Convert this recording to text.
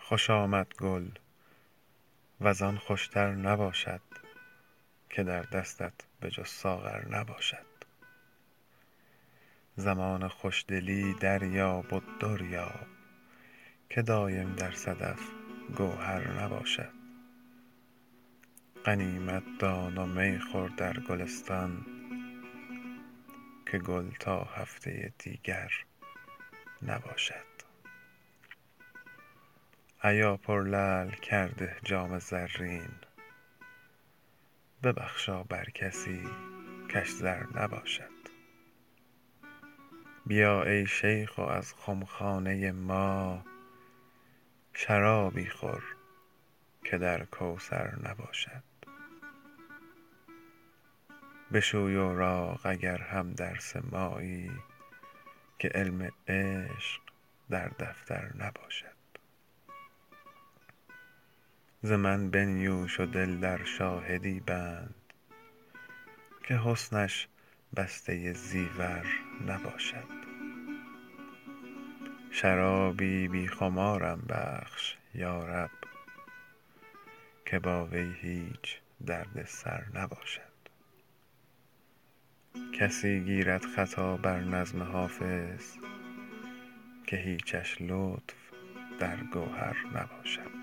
خوش آمد گل وزان خوشتر نباشد که در دستت به جز ساغر نباشد. زمان خوشدلی دریاب و دریاب که دایم در صدف گوهر نباشد. غنیمت دان و می خور در گلستان که گل تا هفته دیگر نباشد. ایا پر لعل کرده جام زرین ببخشا بر کسی کش زر نباشد. بیا ای شیخ و از خمخانه ما شرابی خور که در کوثر نباشد. بشوی اوراق اگر هم درس مایی که علم عشق در دفتر نباشد. ز من بنیوش و دل در شاهدی بند که حسنش بسته زیور نباشد. شرابی بی خمارم بخش یا رب که با وی هیچ درد سر نباشد. کسی گیرد خطا بر نظم حافظ که هیچش لطف در گوهر نباشد.